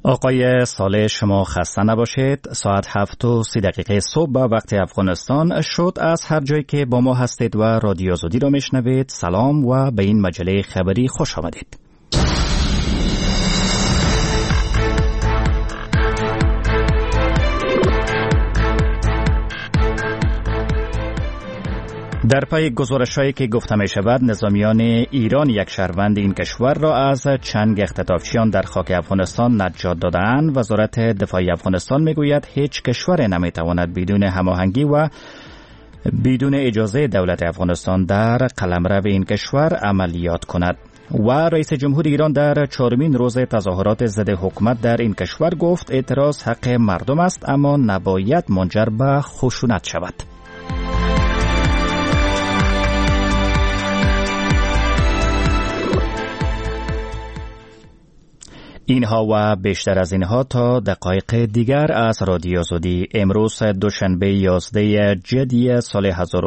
آقای صالح، شما خسته نباشید. ساعت 7:30 صبح به وقت افغانستان شد. از هر جایی که با ما هستید و رادیو آزادی را میشنوید سلام و به این مجله خبری خوش آمدید. در پی گزارش‌هایی که گفته می شود نظامیان ایران یک شهروند این کشور را از چنگ اختطافچیان در خاک افغانستان نجات داده‌اند. وزارت دفاع افغانستان میگوید هیچ کشور نمیتواند بدون هماهنگی و بدون اجازه دولت افغانستان در قلمرو این کشور عملیات کند. و رئیس جمهور ایران در 4مین روز تظاهرات ضد حکومت در این کشور گفت اعتراض حق مردم است اما نباید منجر به خشونت شود. اینها و بیشتر از اینها تا دقایق دیگر از رادیو آزادی. امروز دوشنبه 11 جدی سال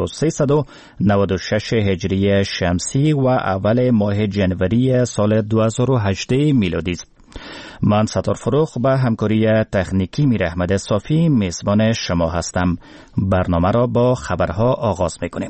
1396 هجری شمسی و اول ماه جنوری سال 2018 میلادی است. من ستار فروخ با همکاری تکنیکی میر احمد صافی میزبان شما هستم. برنامه را با خبرها آغاز میکنیم.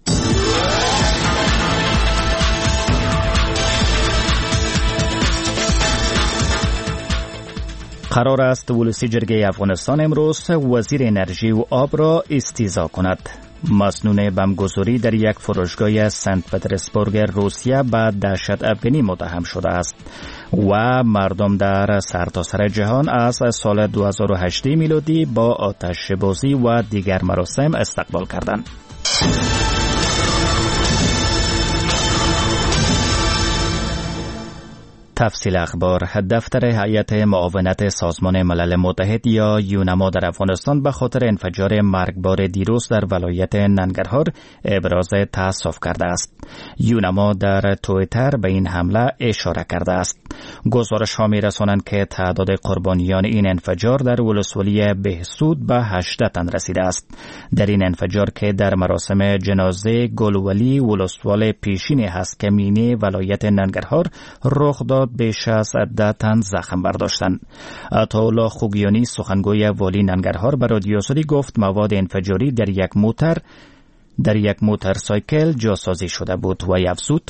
قرار است ولسی جرگه افغانستان امروز وزیر انرژی و آب را استیضاح کند. مسنون بمبگذاری در یک فروشگاه سنت پترزبورگ روسیه به دهشت افغانی متهم شده است و مردم در سرتاسر جهان از سال 2018 میلادی با آتش بازی و دیگر مراسم استقبال کردند. تفصیل اخبار. دفتر هیئت معاونت سازمان ملل متحد یا یونما در افغانستان به خاطر انفجار مرگبار دیروز در ولایت ننگرهار ابراز تأسف کرده است. یونما در توییتر به این حمله اشاره کرده است. گزارش ها می رسانند که تعداد قربانیان این انفجار در ولسوالی بهسود به 18 تن رسیده است. در این انفجار که در مراسم جنازه گلولی ولسوال پیشین هسکمینی ولایت ننگرهار رخ داد بیش از 10 تن زخم برداشتند. عطاالله خوگیانی سخنگوی والی ننگرهار به رادیو آزادی گفت مواد انفجاری در یک موتورسایکل جاسازی شده بود و افزود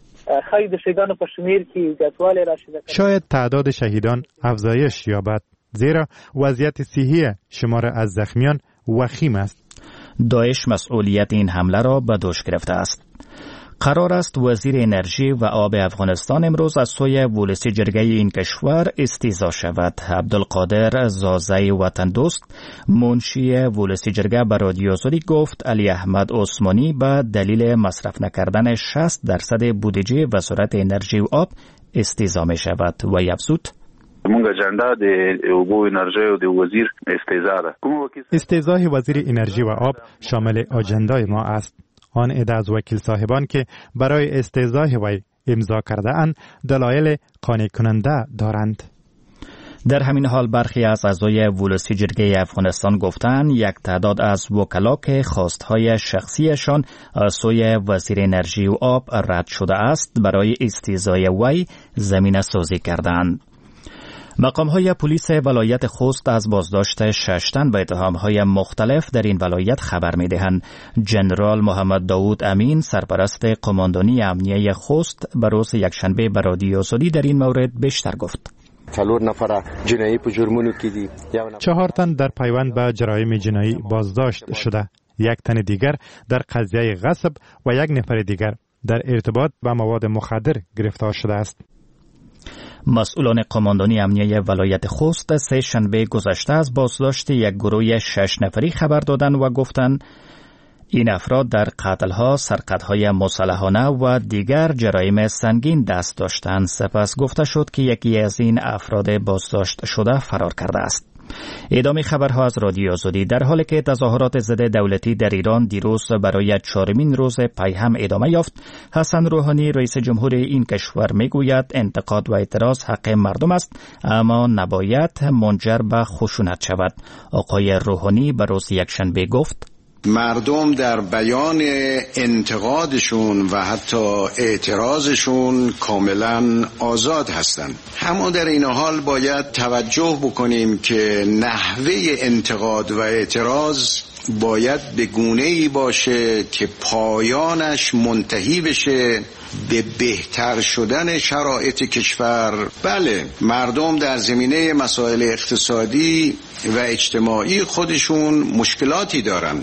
شاید تعداد شهیدان افزایش یابد زیرا وضعیت صحی شمار از زخمیان وخیم است. داعش مسئولیت این حمله را به دوش گرفته است. قرار است وزیر انرژی و آب افغانستان امروز از سوی ولسی جرگه این کشور استیضاح شود. عبدالقادر زازی وطن دوست منشی ولسی جرگه به رادیو آزادی گفت علی احمد عثمانی به دلیل مصرف نکردن 60% بودجه وزارت انرژی و آب استیضاح می شود و افزود مونږ اجنډا د اوبو انرژي او د وزیر استیضاح ده. استیضاح وزیر انرژی و آب شامل اجندای ما است. آن عده از وکیل صاحبان که برای استیضاح وی امضا کرده اند دلایل قانع کننده دارند. در همین حال برخی از اعضای ولسی جرگه افغانستان گفتند یک تعداد از وکلا که خواستهای شخصیشان از سوی وزیر انرژی و آب رد شده است برای استیضاح وی زمینه سازی کردند. مقام‌های پلیس ولایت خوست از بازداشت 6 تن به اتهام‌های مختلف در این ولایت خبر می‌دهند. جنرال محمد داوود امین سرپرست قماندانی امنیه خوست به روز یکشنبه به رادیو آزادی در این مورد بیشتر گفت. 4 تن در پیوند به جرایم جنایی بازداشت شده. 1 تن دیگر در قضیه غصب و 1 نفر دیگر در ارتباط با مواد مخدر گرفتار شده است. مسئولان قماندانی امنیه ولایت خوست سه شنبه گذشته از بازداشت یک گروه 6 نفری خبر دادند و گفتند این افراد در قتل‌ها، سرقت‌های مسلحانه و دیگر جرایم سنگین دست داشتند. سپس گفته شد که یکی از این افراد بازداشت شده فرار کرده است. ادامه خبرها از رادیو آزادی. در حالی که تظاهرات ضد دولتی در ایران دیروز برای 4مین روز پی هم ادامه یافت، حسن روحانی رئیس جمهور این کشور میگوید انتقاد و اعتراض حق مردم است اما نباید منجر به خشونت شود. آقای روحانی به روز یکشنبه گفت مردم در بیان انتقادشون و حتی اعتراضشون کاملا آزاد هستند. اما در این حال باید توجه بکنیم که نحوه انتقاد و اعتراض باید به گونه‌ای باشه که پایانش منتهی بشه به بهتر شدن شرایط کشور. بله، مردم در زمینه مسائل اقتصادی و اجتماعی خودشون مشکلاتی دارن.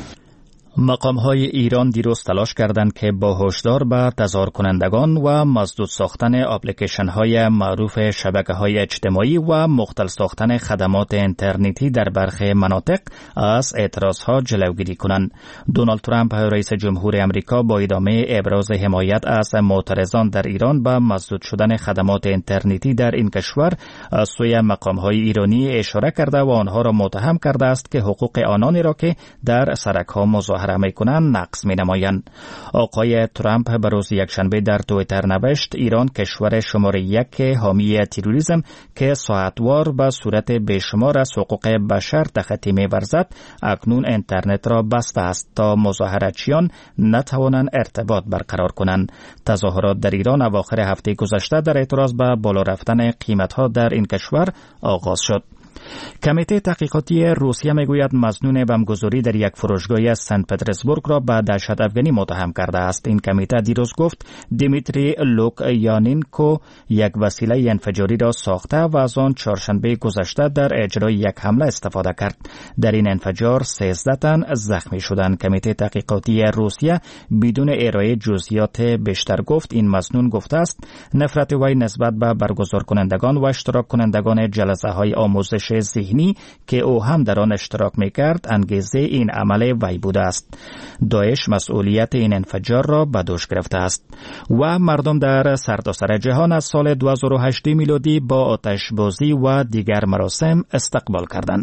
مقام‌های ایران دیروز تلاش کردند که با هشدار به تظاهر کنندگان و مسدود ساختن اپلیکیشن‌های معروف شبکه‌های اجتماعی و مختل ساختن خدمات اینترنتی در برخی مناطق از اعتراضها جلوگیری کنند. دونالد ترامپ رئیس جمهور آمریکا با ادامه ابراز حمایت از معترضان در ایران به مسدود شدن خدمات اینترنتی در این کشور از سوی مقام‌های ایرانی اشاره کرده و آنها را متهم کرده است که حقوق آنانی را که در سرک‌ها مظاهره میکنند نقض مینمایند. آقای ترامپ به روز یکشنبه در توییتر نوشت ایران کشور شماره 1 حامی تروریسم که ساعتوار به صورت بیشمار از حقوق بشر تخطی می‌ورزد اکنون اینترنت را بسته است تا مظاهرچیان نتوانند ارتباط برقرار کنند. تظاهرات در ایران اواخر هفته گذشته در اعتراض به بالا رفتن قیمت‌ها در این کشور آغاز شد. کمیته تحقیقاتی روسیه میگوید مظنون بمبگذاری در یک فروشگاه سنت پترزبورگ را به دهشت افغانی متهم کرده است. این کمیته دیروز گفت دیمیتری لوکیانینکو یک وسیله انفجاری را ساخته و از آن چهارشنبه گذشته در اجرای یک حمله استفاده کرد. در این انفجار 13 تن زخمی شدند. کمیته تحقیقاتی روسیه بدون ارائه جزئیات بیشتر گفت این مظنون گفته است نفرت وی نسبت به برگزار کنندگان و اشتراک کنندگان جلسه های آموزش ذهنی که او هم در آن اشتراک می‌کرد انگیزه این عمل وی بوده است. داعش مسئولیت این انفجار را به دوش گرفته است و مردم در سرتاسر جهان از سال 2008 میلادی با آتش‌بازی و دیگر مراسم استقبال کردند.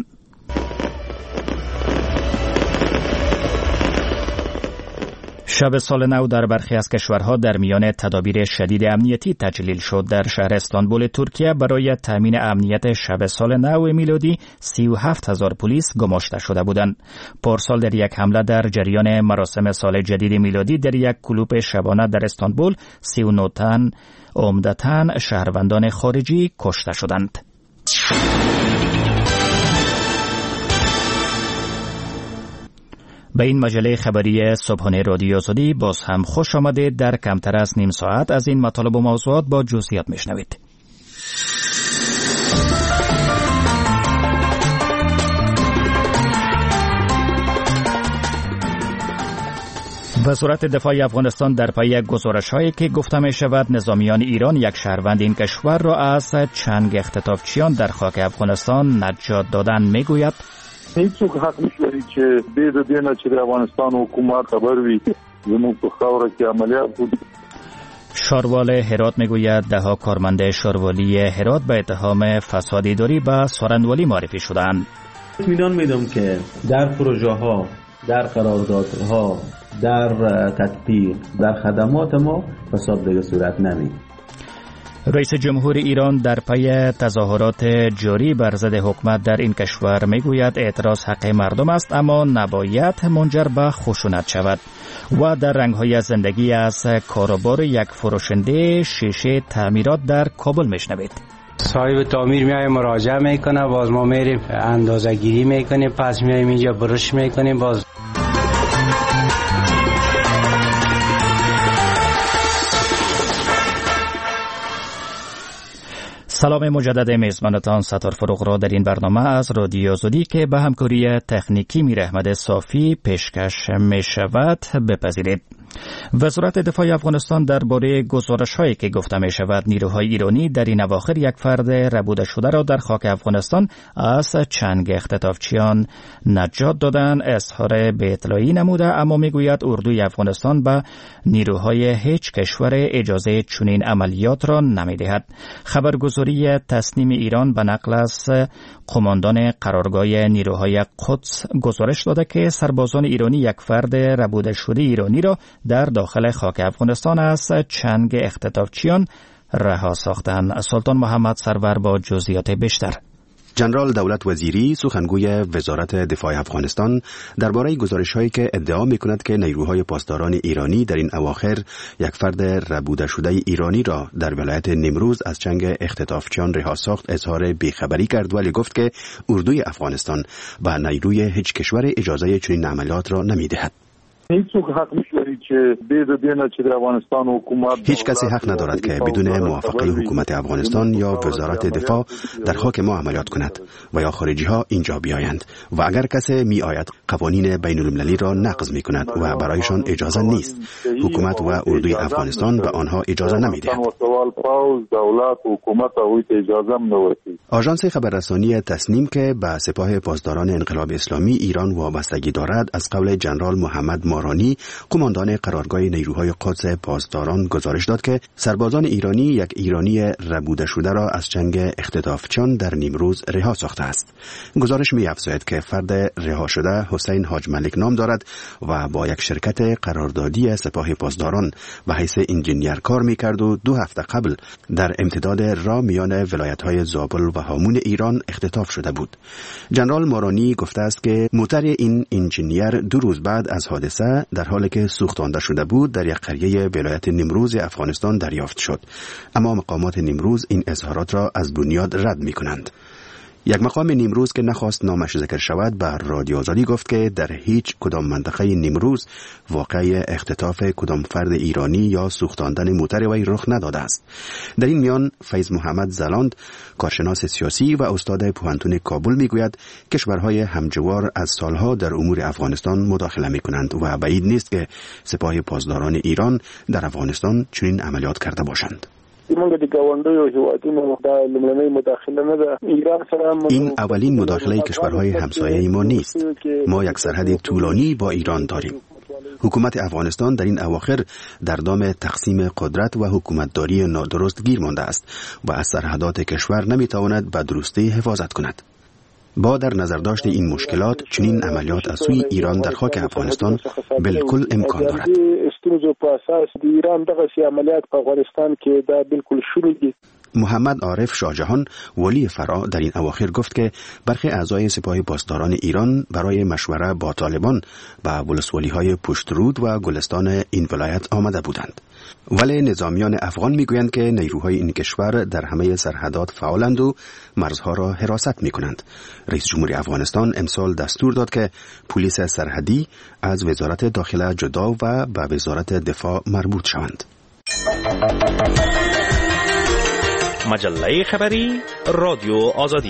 شب سال نو در برخی از کشورها در میان تدابیر شدید امنیتی تجلیل شد. در شهر استانبول ترکیه برای تامین امنیت شب سال نو میلادی 37,000 پلیس گماشته شده بودند. پارسال در یک حمله در جریان مراسم سال جدید میلادی در یک کلوب شبانه در استانبول 39 تن عمدتاً شهروندان خارجی کشته شدند. به این مجله خبری صبحانه رادیو آزادی باز هم خوش آمدید. در کمتر از نیم ساعت از این مطالب و موضوعات با جزئیات میشنوید. وزارت دفاع افغانستان در پی گزارش‌هایی که گفته می‌شود نظامیان ایران یک شهروند این کشور را از چنگ اختطافچیان در خاک افغانستان نجات دادن میگوید هیڅوک حق نشي چې د دې نه چې د افغانستان حکومت خبر وي زموږ په خاوره کې عملیات بود. شاروال هرات میگوید دهها کارمند شاروالی هرات به اتهام فساد اداری به سارنوالی معرفی شدند. اطمینان میدم که در پروژه ها، در قراردادها، در تطبیق، در خدمات ما فساد دیگه صورت نمیگیرد. رئیس جمهور ایران در پی تظاهرات جاری بر ضد حکومت در این کشور میگوید اعتراض حق مردم است اما نباید منجر به خشونت شود. و در رنگ‌های زندگی از کاروبار یک فروشنده شیشه تعمیرات در کابل میشنوید. صاحب تعمیر میای مراجعه میکنه، باز ما میریم اندازه گیری میکنیم، پس میایم اینجا برش میکنیم. باز سلام مجدد میزبانتان ستار فروغ را در این برنامه از رادیو آزادی که به همکاری تکنیکی میر احمد صافی پیشکش می شود بپذیرید. وزارت دفاع افغانستان درباره گزارش‌هایی که گفته می شود نیروهای ایرانی در این اواخر یک فرد ربوده شده را در خاک افغانستان از چنگ اختطافچیان نجات دادن اظهار به اطلاعی نموده، اما می گوید اردوی افغانستان به نیروهای هیچ کشور اجازه چنین عملیات را نمی دهد. خبرگزاری تسنیم ایران به نقل از قماندان قرارگاه نیروهای قدس گزارش داده که سربازان ایرانی یک فرد ربوده شده ایرانی را در داخل خاک افغانستان از چنگ اختطافچیان رها ساختند. سلطان محمد سرور با جزئیات بیشتر. جنرال دولت وزیری سخنگوی وزارت دفاع افغانستان درباره گزارش‌هایی که ادعا می‌کند که نیروهای پاسداران ایرانی در این اواخر یک فرد ربوده شده ایرانی را در ولایت نیمروز از چنگ اختطافچیان رها ساخت اظهار بیخبری کرد، ولی گفت که اردوی افغانستان به نیروی هیچ کشور اجازه چنین عملیات را نمی‌دهد. هیچ کسی حق ندارد که بدون موافقه حکومت افغانستان یا وزارت دفاع در خاک ما عملیات کند و یا خارجی ها اینجا بیایند و اگر کسی می آید قوانین بین المللی را نقض می کند و برایشان اجازه نیست. حکومت و اردوی افغانستان به آنها اجازه نمی دهد. آژانس خبررسانی تسنیم که به سپاه پاسداران انقلاب اسلامی ایران وابستگی دارد از قول جنرال محمد مارانی قماندان قرارگاه نیروهای قدس پاسداران گزارش داد که سربازان ایرانی یک ایرانی ربوده شده را از چنگ اختطافچیان در نیمروز رها ساخته است. گزارش می‌افزاید که فرد رها شده حسین حاج ملک نام دارد و با یک شرکت قراردادی سپاه پاسداران و حیث انجینیر کار می‌کرد و 2 هفته قبل در امتداد راه میان ولایت‌های زابل و هامون ایران اختطاف شده بود. جنرال مارانی گفته است که موتر این انجینیر 2 روز بعد از حادثه در حالی که سوختانده شده بود در یک قریه ولایت نیمروز افغانستان دریافت شد، اما مقامات نیمروز این اظهارات را از بنیاد رد می‌کنند. یک مقام نیمروز که نخواست نامش ذکر شود به رادیو آزادی گفت که در هیچ کدام منطقه نیمروز واقع اختطاف کدام فرد ایرانی یا سوختاندن موتر وی رخ نداده است. در این میان فیض محمد زلاند کارشناس سیاسی و استاد پوهنتون کابل میگوید کشورهای همجوار از سالها در امور افغانستان مداخله میکنند و بعید نیست که سپاه پاسداران ایران در افغانستان چنین عملیات کرده باشند. این اولین مداخله کشورهای همسایه ما نیست. ما یک سرحد طولانی با ایران داریم. حکومت افغانستان در این اواخر در دام تقسیم قدرت و حکومتداری نادرست گیر مانده است و از سرحدات کشور نمیتواند به درستی حفاظت کند. با در نظر داشت این مشکلات چنین عملیات از سوی ایران در خاک افغانستان بالکل امکان دارد. محمد عارف شاهجهان ولی فرا در این اواخر گفت که برخی اعضای سپاه پاسداران ایران برای مشوره با طالبان به ولسوالی‌های پشترود و گلستان این ولایت آمده بودند. ولی نظامیان افغان میگویند که نیروهای این کشور در همه سرحدات فعالند و مرزها را حراست میکنند. رئیس جمهوری افغانستان امسال دستور داد که پلیس سرحدی از وزارت داخله جدا و به وزارت دفاع مربوط شوند. مجله خبری رادیو آزادی.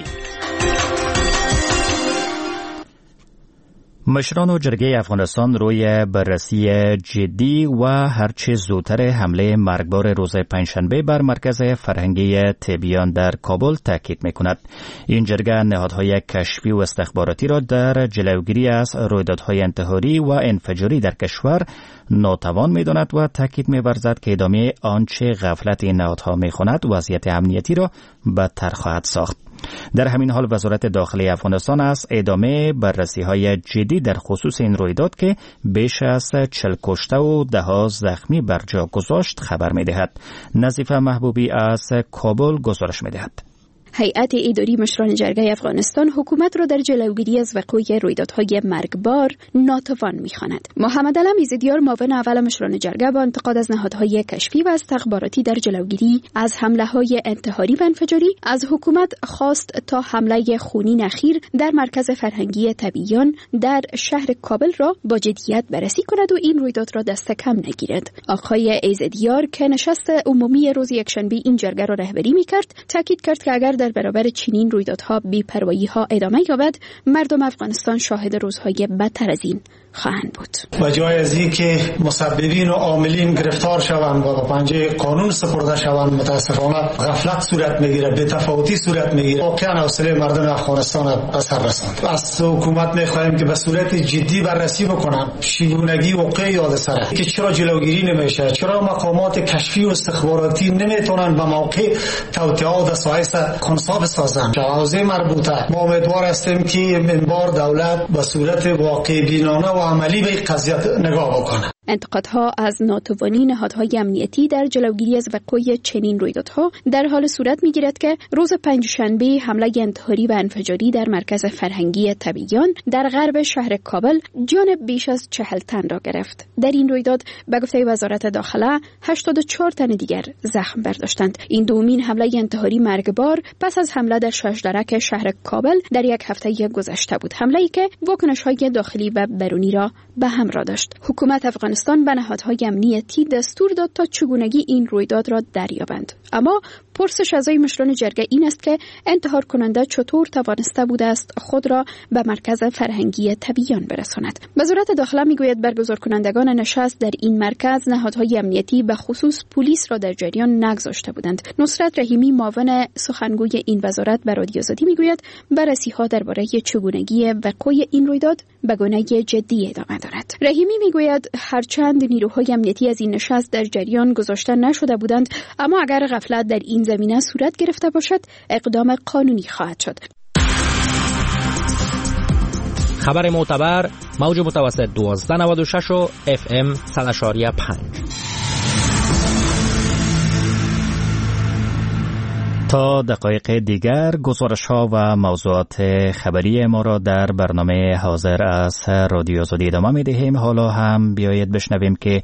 مشران جرگه افغانستان روی بررسی جدی و هرچه زودتر حمله مرگبار روز پنجشنبه بر مرکز فرهنگی تبیان در کابل تاکید می‌کند. این جرگه نهادهای کشفی و استخباراتی را در جلوگیری از رویدادهای انتحاری و انفجاری در کشور ناتوان می‌داند و تاکید می‌ورزد که ادامه آنچه غفلت این نهادها می‌خواند وضعیت امنیتی را بدتر خواهد ساخت. در همین حال وزارت داخلی افغانستان از ادامه بررسی‌های جدی در خصوص این رویداد که بیش از 40 کشته و 10 زخمی بر جا گذاشت خبر می‌دهد. نظیفه محبوبی از کابل گزارش می‌دهد. هیئت اداری مشران جرگه افغانستان حکومت را در جلوگیری از وقوع رویدادهای مرگبار ناتوان می‌خواند. محمد علم ایزدیار معاون اول مشران جرگه با انتقاد از نهادهای کشفی و استخباراتی در جلوگیری از حمله‌های انتحاری و انفجاری از حکومت خواست تا حمله خونین اخیر در مرکز فرهنگی تبیان در شهر کابل را با جدیت بررسی کند و این رویداد را دست کم نگیرد. آقای ایزدیار که نشست عمومی روز یکشنبه این جرگه را رهبری می‌کرد، تاکید کرد که اگر در برابر چنین رویدادها بی‌پروایی‌ها ادامه یابد، مردم افغانستان شاهد روزهای بدتر از این خواهند بود. و جای از این که مسببین و عاملین گرفتار شوند و به پنجه قانون سپرده شوند، متاسفانه غفلت صورت میگیره، بی‌تفاوتی صورت میگیره. واقعا حوصله مردم افغانستان به سر رساند. از حکومت میخواهیم که به صورت جدی بررسی بکنن چگونگی واقعی حادثه را، که چرا جلوگیری نمیشه، چرا مقامات کشفی و استخباراتی نمیتونن به موقع توطئات سایس کنسا بسازن. حوزه مربوطه ما امیدوار هستیم که این بار دولت به صورت واقع بینانه و عملی به قضیه نگاه بکنه. انتقادها از ناتوانی نهادهای امنیتی در جلوگیری از وقوع چنین رویدادها در حال صورت می‌گیرد که روز پنجشنبه حمله انتحاری و انفجاری در مرکز فرهنگی تبیان در غرب شهر کابل جان بیش از 40 تن را گرفت. در این رویداد به گفته وزارت داخله 84 تن دیگر زخم برداشتند. این دومین حمله انتحاری مرگبار پس از حمله در ششدرک شهر کابل در یک هفته گذشته بود. حمله‌ای که واکنش‌های داخلی و بیرونی را به همراه داشت. حکومت افغانستان به نهادهای امنیتی دستور داد تا چگونگی این رویداد را دریابند. اما پرسش اعضای مشران جرگه این است که انتحار کننده چطور توانسته بوده است خود را به مرکز فرهنگی تبیان برساند. وزارت داخله میگوید برگزار کنندگان نشست در این مرکز نهادهای امنیتی به خصوص پلیس را در جریان نگذاشته بودند. نصرت رحیمی معاون سخنگوی این وزارت به رادیو آزادی میگوید بررسی‌ها درباره چگونگی وقوع این رویداد به گونه جدی ادامه دارد. رحیمی میگوید هرچند نیروهای امنیتی از این نشست در جریان گذاشته نشده بودند، اما اگر غفلت در این زمینه صورت گرفته باشد اقدام قانونی خواهد شد. خبر معتبر موج متوسط 1296 و FM 100.5. تا دقایق دیگر گزارش‌ها و موضوعات خبری ما را در برنامه حاضر از رادیو آزادی ادامه می‌دهیم. حالا هم بیایید بشنویم که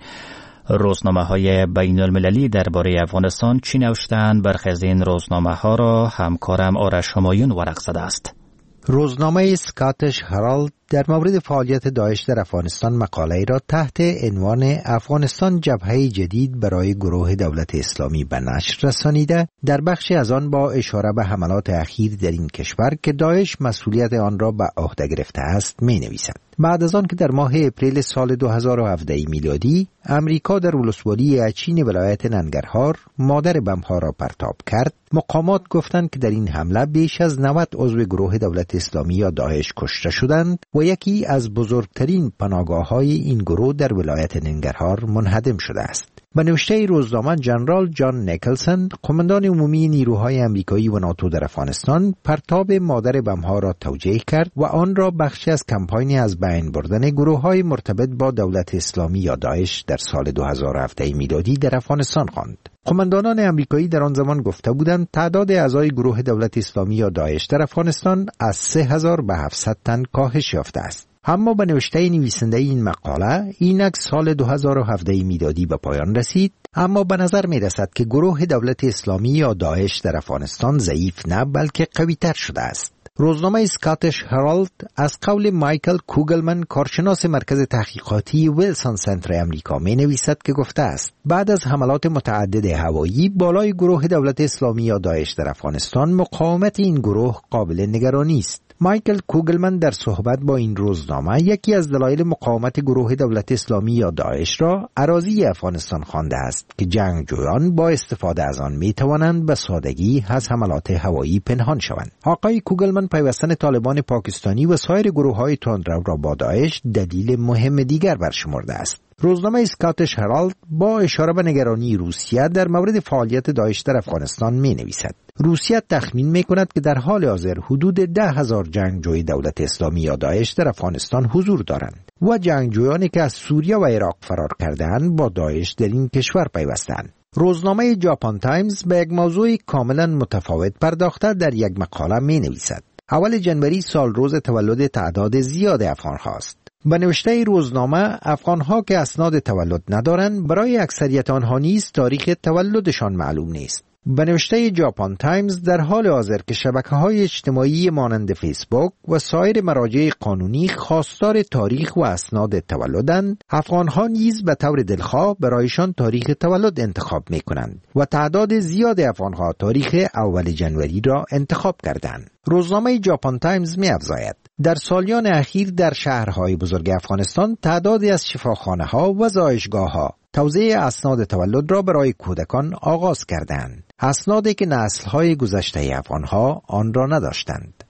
روزنامه‌های بین‌المللی درباره افغانستان چی نوشته‌اند. برخی از این روزنامه‌ها را همکارم آرش همایون ورق زده است. روزنامه سکاتش هرالد در مورد فعالیت داعش در افغانستان مقاله‌ای را تحت عنوان افغانستان جبهه جدید برای گروه دولت اسلامی به نشر رسانیده، در بخشی از آن با اشاره به حملات اخیر در این کشور که داعش مسئولیت آن را به عهده گرفته است می‌نویسد. بعد از آن که در ماه اپریل سال 2017 میلادی امریکا در ولسوالی اچین ولایت ننگرهار مادر بمب‌ها را پرتاب کرد، مقامات گفتند که در این حمله بیش از 90 عضو گروه دولت اسلامی یا داعش کشته شدند و یکی از بزرگترین پناهگاه‌های این گروه در ولایت ننگرهار منهدم شده است. به نوشته روزنامه جنرال جان نیکلسن، قماندان عمومی نیروهای امریکایی و ناتو در افغانستان، پرتاب مادر بمب‌ها را توجیه کرد و آن را بخشی از کمپاینی از بین بردن گروه‌های مرتبط با دولت اسلامی یا داعش در سال 2017 میلادی در افغانستان خواند. قماندانان امریکایی در آن زمان گفته بودند تعداد اعضای گروه دولت اسلامی یا داعش در افغانستان از 3000 به 700 تن کاهش یافته است. اما به نوشته نویسنده این مقاله، اینک سال 2017 میلادی به پایان رسید، اما به نظر می رسد که گروه دولت اسلامی یا داعش در افغانستان ضعیف نه بلکه قوی تر شده است. روزنامه سکاتش هرالد از قول مایکل کوگلمن، کارشناس مرکز تحقیقاتی ویلسون سنتر امریکا، می نویسد که گفته است بعد از حملات متعدد هوایی بالای گروه دولت اسلامی یا داعش در افغانستان، مقاومت این گروه قابل نگرانی است. مایکل کوگلمن در صحبت با این روزنامه یکی از دلایل مقاومت گروه دولت اسلامی یا داعش را اراضی افغانستان خوانده است که جنگجویان با استفاده از آن می توانند به سادگی از حملات هوایی پنهان شوند. آقای کوگلمن پیوستن طالبان پاکستانی و سایر گروه‌های تندرو را با داعش دلیل مهم دیگر برشمرده است. روزنامه سکاتش هرالد با اشاره به نگرانی روسیه در مورد فعالیت داعش در افغانستان می نویسد. روسیه تخمین می کند که در حال حاضر حدود 10,000 جنگجوی دولت اسلامی یا داعش در افغانستان حضور دارند و جنگجویانی که از سوریه و عراق فرار کرده‌اند با داعش در این کشور پیوستند. روزنامه ژاپن تایمز به یک موضوع کاملا متفاوت پرداخته در یک مقاله می نویسد. اول جنوری سال روز تولد تعداد زیاد افغان‌ها است. به نوشته روزنامه، افغان‌ها که اسناد تولد ندارند، برای اکثریت آنها نیز تاریخ تولدشان معلوم نیست. به نوشته ژاپن تایمز، در حال حاضر که شبکه‌های اجتماعی مانند فیسبوک و سایر مراجع قانونی خواستار تاریخ و اسناد تولدند، افغان‌ها نیز به طور دلخواه برایشان تاریخ تولد انتخاب می‌کنند و تعداد زیاد افغان‌ها تاریخ اول جنوری را انتخاب کردند. روزنامه ژاپن تایمز می‌افزاید در سالیان اخیر در شهرهای بزرگ افغانستان تعدادی از شفاخانه‌ها و زایشگاه‌ها توزیع اسناد تولد را برای کودکان آغاز کردند، اسنادی که نسل‌های گذشته افغان‌ها آن را نداشتند.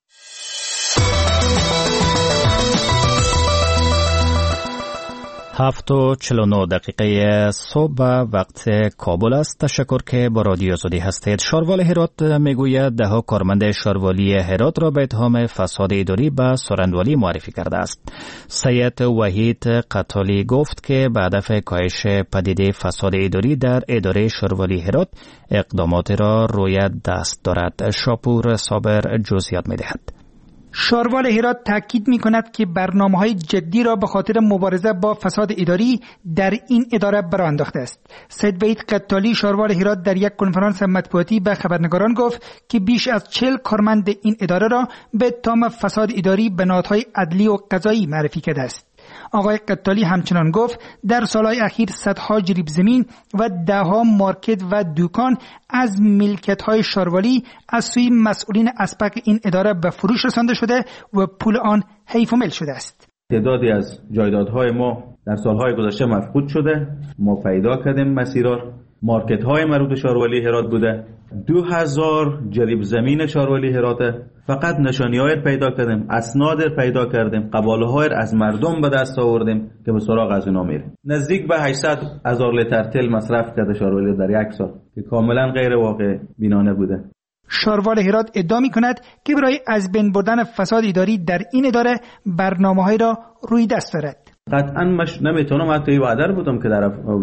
7:49 صبح وقت کابل است. تشکر که با رادیو آزادی هستید. شاروال هرات میگوید 10 کارمند شاروالی هرات را به اتهام فساد اداری به سارندوالی معرفی کرده است. سید وحید قتالی گفت که به هدف کاهش پدیده فساد اداری در اداره شاروالی هرات اقدامات را روی دست دارد. شاپور صابر جزئیات می‌دهد. شاروال هرات تاکید می‌کند که برنامه‌های جدی را به خاطر مبارزه با فساد اداری در این اداره برآ انداخته است. سید وحید قتالی شاروال هرات در یک کنفرانس مطبوعاتی به خبرنگاران گفت که بیش از 40 کارمند این اداره را به اتهام فساد اداری به نهادهای عدلی و قضایی معرفی کرده است. آقای قتالی همچنان گفت در سالهای اخیر صدها جریب زمین و دهها مارکت و دکان از ملکیت‌های شاروالی از سوی مسئولین اسبق این اداره به فروش رسانده شده و پول آن حیف و مل شده است. تعدادی از جایدادهای ما در سالهای گذشته مفقود شده. ما پیدا کردیم مسیرها. مارکت‌های مربوط به شاروالی هرات بوده. 2000 جریب زمین شاروالی هراته. فقط نشانی‌های پیدا کردیم، اسناد پیدا کردیم، قباله‌های از مردم به دست آوردیم که به سراغ از اینا میریم. نزدیک به 800,000 لیتر تل مصرف کرده شاروالی در یک سال که کاملا غیر واقع بینانه بوده. شاروال هرات ادعا می‌کند که برای از بین بردن فساد اداری در این اداره برنامه‌هایی را روی دست دارد. قطعا نمیتونم حتی وعده بودم که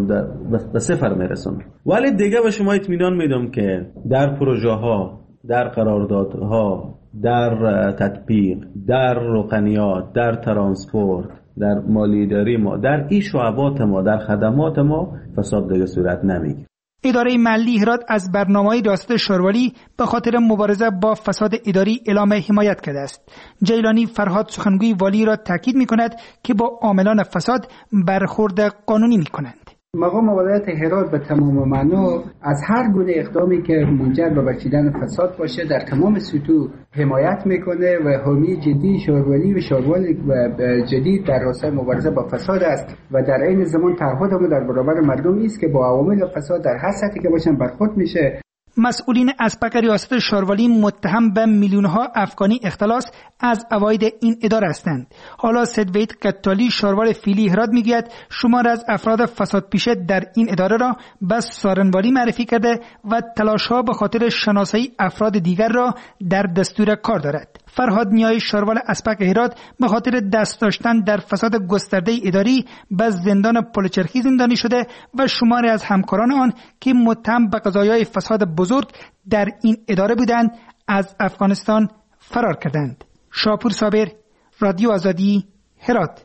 به صفر میرسم، ولی دیگه به شما اطمینان میدم که در پروژه ها، در قراردادها، در تطبیق، در رقنیات، در ترانسپورت، در مالیداری ما، در این شعبات ما، در خدمات ما فساد دیگه صورت نمیگیره. اداره محلی هرات از برنامه‌های ریاست شاروالی به خاطر مبارزه با فساد اداری اعلام حمایت کرده است. جیلانی فرهاد سخنگوی والی را تاکید می‌کند که با عاملان فساد برخورد قانونی می‌کنند. مقام ولایت هرات به تمام معنا از هر گونه اقدامی که منجر به بخشیدن فساد باشه در تمام سطوح حمایت میکنه و حامی جدی شاروالی و شاروال جدید در راستای مبارزه با فساد است و در عین زمان تعهدمون در برابر مردم است که با عوامل فساد در هر سطحی که باشن برخورد میشه. مسئولین اسبق ریاست شاروالی متهم به میلیون‌ها افغانی اختلاس از عواید این اداره هستند. حالا سید وحید قتالی شاروال فیلی هرات میگوید شمار از افراد فساد پیشه در این اداره را به سارنوالی معرفی کرده و تلاش‌ها به خاطر شناسایی افراد دیگر را در دستور کار دارد. فرهاد نیای شاروال اسبق هرات به خاطر دست داشتن در فساد گسترده اداری به زندان پلچرخی زندانی شده و شماری از همکاران آن که متهم به قضایای فساد بزرگ در این اداره بودند از افغانستان فرار کردند. شاپور صابر، رادیو آزادی، هرات.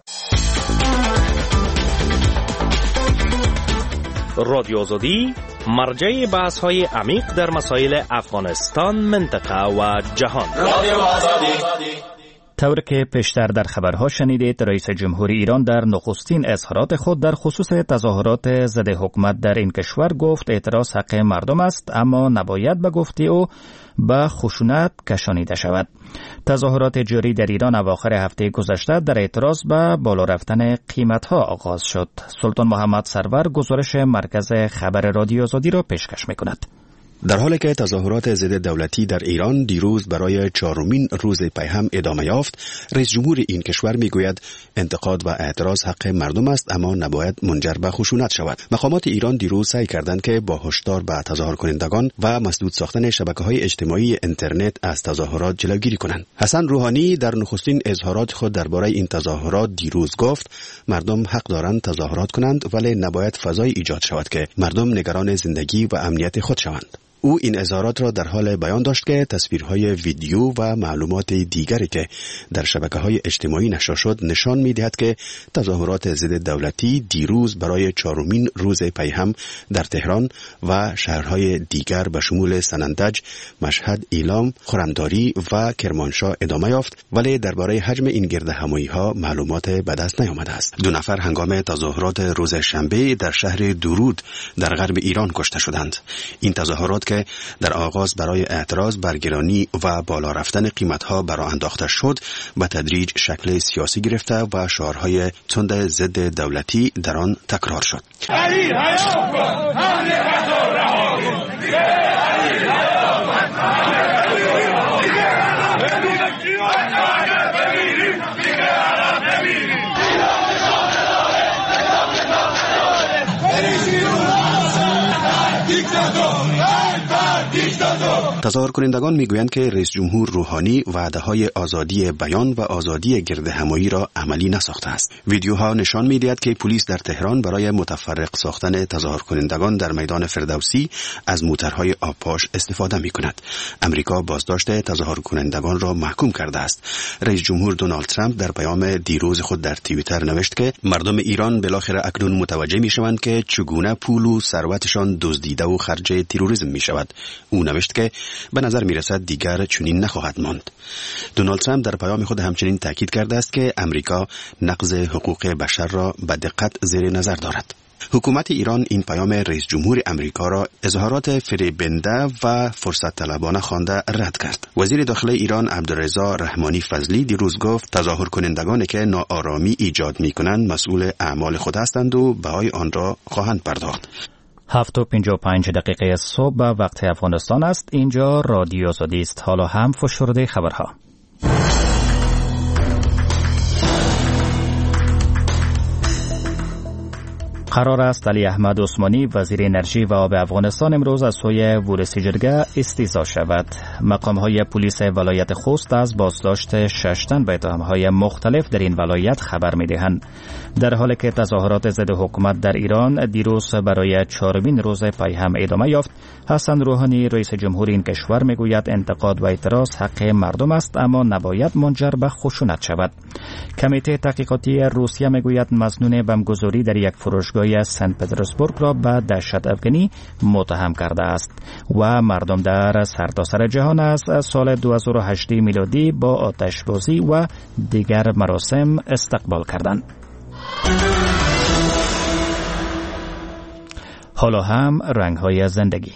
رادیو آزادی مرجع بحث‌های عمیق در مسائل افغانستان، منطقه و جهان. رادیو آزادی. طور که پیشتر در خبرها شنیدید، رئیس جمهوری ایران در نخستین اظهارات خود در خصوص تظاهرات ضد حکومت در این کشور گفت اعتراض حق مردم است، اما نباید به گفته او به خشونت کشانیده شود. تظاهرات جاری در ایران اواخر هفته گذشته در اعتراض به بالا رفتن قیمت‌ها آغاز شد. سلطان محمد سرور گزارش مرکز خبر رادیو آزادی را پیشکش می‌کند. در حالی که تظاهرات ضد دولتی در ایران دیروز برای 4مین روز پی هم ادامه یافت، رئیس جمهور این کشور میگوید انتقاد و اعتراض حق مردم است، اما نباید منجر به خشونت شود. مقامات ایران دیروز سعی کردند که با هشدار به تظاهر کنندگان و مسدود ساختن شبکه‌های اجتماعی اینترنت از تظاهرات جلوگیری کنند. حسن روحانی در نخستین اظهارات خود درباره این تظاهرات دیروز گفت مردم حق دارند تظاهرات کنند، ولی نباید فضای ایجاد شود که مردم نگران زندگی و امنیت خود شوند. او این اظهارات را در حال بیان داشت که تصویرهای ویدیو و معلومات دیگری که در شبکه‌های اجتماعی نشر شد نشان می‌دهد که تظاهرات ضد دولتی دیروز برای 4مین روز پی هم در تهران و شهرهای دیگر به شمول سنندج، مشهد، ایلام، خرمداری و کرمانشاه ادامه یافت، ولی درباره حجم این گردهمایی‌ها معلومات به دست نیامده است. 2 نفر هنگام تظاهرات روز شنبه در شهر درود در غرب ایران کشته شدند. این تظاهرات که در آغاز برای اعتراض بر گرانی و بالا رفتن قیمت‌ها برآ انداخته شد، به تدریج شکل سیاسی گرفته و شعارهای تند ضد دولتی در آن تکرار شد. تظاهرکنندگان میگویند که رئیس جمهور روحانی وعده‌های آزادی بیان و آزادی گردهمایی را عملی نساخته است. ویدیوها نشان می‌دهد که پلیس در تهران برای متفرق ساختن تظاهرکنندگان در میدان فردوسی از موترهای آبپاش استفاده می‌کند. امریکا بازداشت تظاهرکنندگان را محکوم کرده است. رئیس جمهور دونالد ترامپ در پیام دیروز خود در توییتر نوشت که مردم ایران بالاخره اکنون متوجه می‌شوند که چگونه پول و ثروتشان دزدیده و خرج تروریسم می‌شود. او نوشت که به نظر می‌رسد دیگر چنین نخواهد ماند. دونالد ترامپ در پیام خود همچنین تاکید کرده است که امریکا نقض حقوق بشر را به دقت زیر نظر دارد. حکومت ایران این پیام رئیس جمهور امریکا را اظهارات فریبنده و فرصت طلبانه خوانده رد کرد. وزیر داخلی ایران عبدالرضا رحمانی فضلی دیروز گفت تظاهرکنندگانی که ناآرامی ایجاد می‌کنند مسئول اعمال خود هستند و بهای آن را خواهند پرداخت. 7:55 صبح وقت افغانستان است. اینجا رادیو آزادی است. حالا هم فشرده خبرها. قرار است علی احمد عثمانی وزیر انرژی و آب افغانستان امروز از سوی ورسی جرگه استیضاح شود. مقام‌های پلیس ولایت خوست از بازداشت 6 تن به اتهام‌های مختلف در این ولایت خبر می‌دهند. در حالی که تظاهرات ضد حکومت در ایران دیروز برای 4مین روز پی هم ادامه یافت، حسن روحانی رئیس جمهور این کشور میگوید انتقاد و اعتراض حق مردم است، اما نباید منجر به خشونت شود. کمیته تحقیقاتی روسیه میگوید مظنون بمبگذاری در یک فروشگاه سنت پترزبورگ را به دهشت افغانی متهم کرده است و مردم در سرتاسر جهان از سال 2008 میلادی با آتشبازی و دیگر مراسم استقبال کردند. حالا هم رنگ‌های زندگی.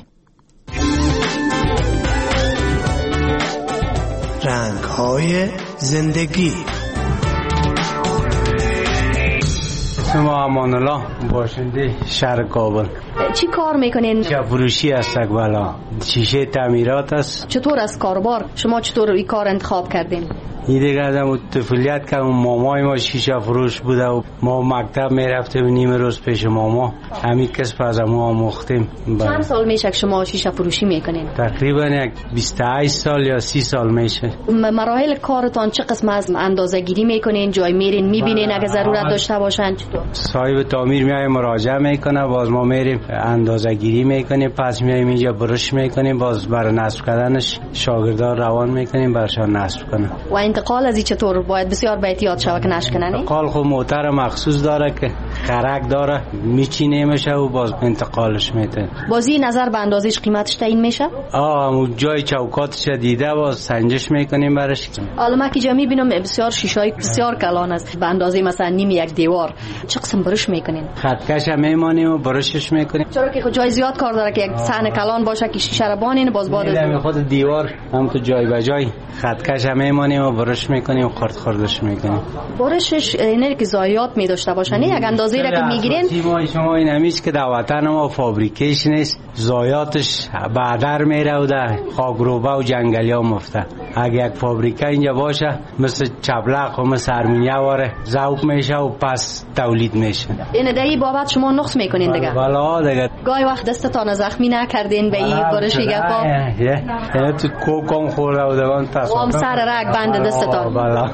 رنگ‌های زندگی. اسم امان الله، باشنده شهر کابل. چی کار میکنین؟ فروشی است اقبالا. شیشه تعمیرات است. چطور از کاربار شما چطور این کار انتخاب کردین؟ این دیگه ازم طفولیت که مامای ما شیشه فروش بوده و ما مکتب میرفتیم نیم روز پیش ماما همین کسب از ما آموختیم. چند سال میشه که شما شیشه فروشی میکنین؟ تقریبا 28 سال یا 30 سال میشه. مراحل کارتان چه قسم از اندازه گیری میکنین؟ جای میرین میبینین اگه ضرورت داشته باشن چطور؟ صاحب تعمیر میای مراجعه میکنه، باز ما میریم اندازه گیری میکنیم، پس میایم اینجا برش میکنیم، باز برای نصب کردنش شاگردان روان میکنیم برشان نصب کنن. و انتقال از این چطور باید بسیار به احتیاط شود که نشکنن؟ انتقال خب موتر مخصوص داره که خرک داره میچینه میشه و باز انتقالش میده. بازی نظر به اندازش قیمتش تعیین میشه؟ اون جای چوکاتش دیده باز سنجش میکنیم برش. حالا ما که جا میبینم بسیار شیشه‌ای بسیار کلان است به اندازه مثلا نیم یک دیوار. چه قسم برش میکنین؟ خطکش میمانیم و برشش میکنیم. چرا که جای زیاد کار داره که یک صحن کلان باشه که شیشه را بانین باز بعد خود دیوار هم تو جای به جای خطکش میمانیم و برش میکنیم خردش میکنیم. برشش اینه که ضایعات میداشته باشن یک اندازه را که میگیرین. شما این همیشه که در وطن ما فابریکیش نیست، ضایعاتش بعدر میره و در خاکروبه و جنگلیا مفته. اگه یک فابریکه اینجا باشه مثل چبلق و مثل ارمینیه واره ذوب میشه و پس تولید میشه. این دیگه بابت شما نقص میکنین دیگه. بله دیگه. گاهی وقت دستتان زخمی نکردین به این برش گپا؟ نه تو کوکم خورده و دوان تصادف. سر رگ بند دستتان. بله.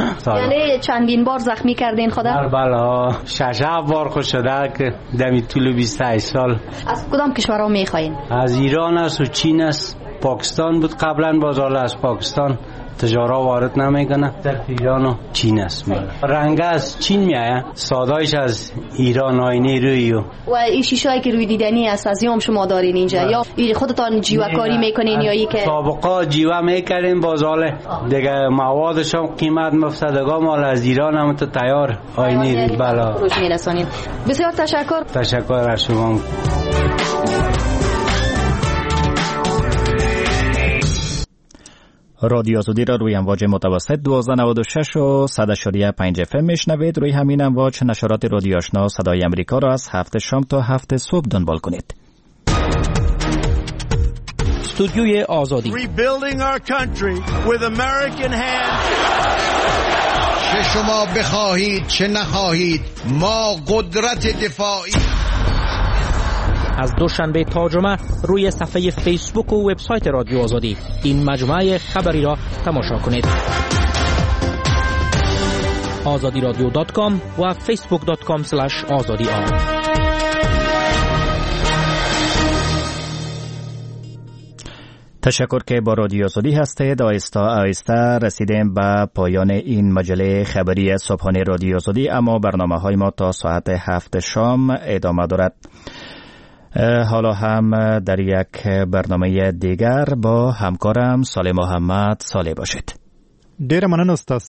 یعنی چندین بار زخمی کردین خدا؟ بله 6 بار خوش شده که دمی طول 28 سال. از کدام کشورها میخواین؟ از ایران است و چین است، پاکستان بود قبلا، باز حالا از پاکستان تجارا وارد نمیکنه، در ایران و چین است. رنگ از چین میایه، سادایش از ایران آینه روی و این شیشه‌ای که روی دیدنی است از یوم شما دارین اینجا یا خودتان جیوه کاری میکنین یا ای که سابقا جیوه میکردین باز حالا دیگه موادش هم قیمت مفتدگاه مال از ایران هم تو تیار آینه روی بالا فروش میرسونین. بسیار تشکر از شما. رادیو آزادی را روی امواج متوسط 1296 و 100.5 FM میشنوید. روی همین امواج نشرات رادیو آشنا صدای امریکا را از 7 شام تا 7 صبح دنبال کنید. استودیوی آزادی. Rebuilding our country with American hands. چه شما بخواهید چه نخواهید ما قدرت دفاعی از دوشنبه تا جمعه روی صفحه فیسبوک و وبسایت رادیو آزادی این مجموعه خبری را تماشا کنید. azadiradio.com و facebook.com/azadi. تشکر که با رادیو آزادی هستید. آهسته رسیدیم به پایان این مجله خبری صبحانه رادیو آزادی، اما برنامه های ما تا ساعت 7 شام ادامه دارد. حالا هم در یک برنامه دیگر با همکارم صالح محمد صالح باشید. ډیر مننه استاد